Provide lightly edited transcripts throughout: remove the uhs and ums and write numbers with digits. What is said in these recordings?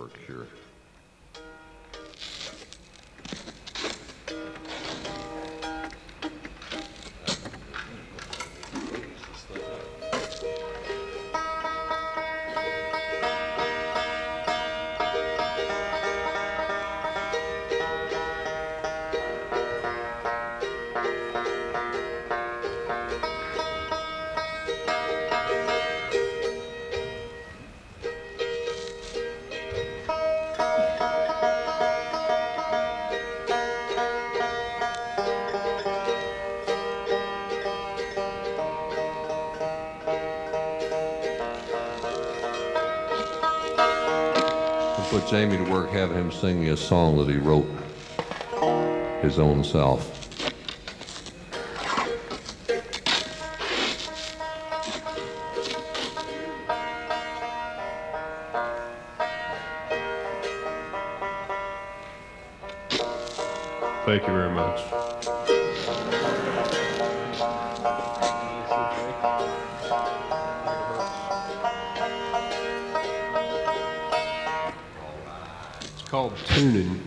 work here. Put Jamie to work having him sing me a song that he wrote his own self. Thank you very much. Called tuning.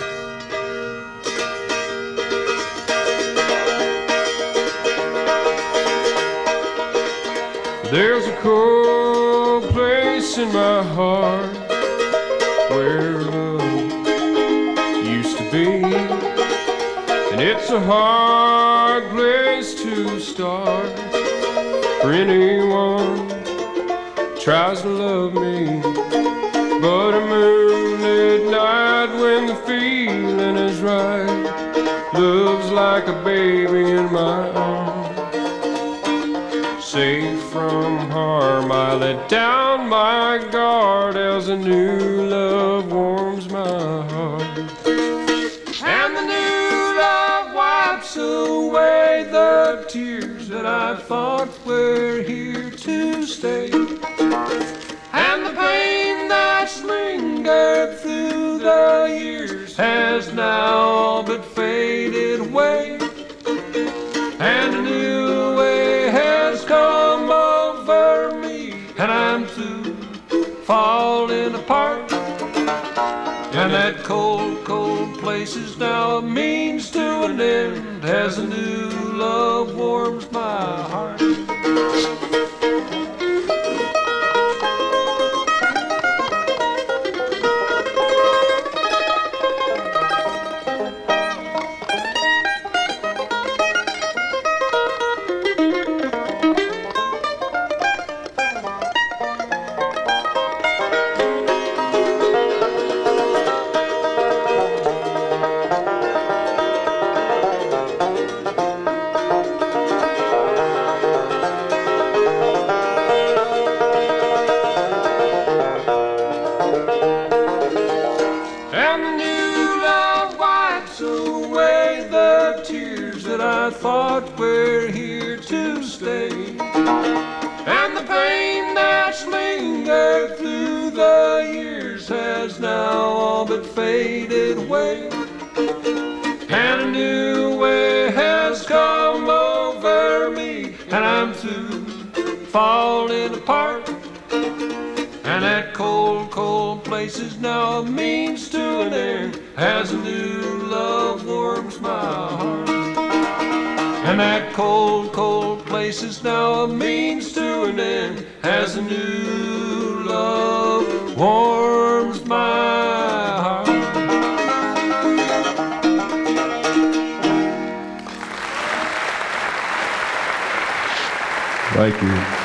There's a cold place in my heart where love used to be, and it's a hard place to start for anyone who tries to love me. But a moonlit night when the feeling is right, love's like a baby in my arms. Safe from harm, I let down my guard as a new love warms my heart. And the new love wipes away the tears that I thought were here to stay. And the pain that's lingered through the years has now all but faded away. And a new way has come over me, and I'm through falling apart. And that cold, cold place is now a means to an end as a new love warms my heart. I thought we're here to stay, and the pain that's lingered through the years has now all but faded away. And a new way has come over me, and I'm through falling apart. And that cold, cold place is now a means to an end as a new love warms my heart. And that cold, cold place is now a means to an end as a new love warms my heart. Thank you.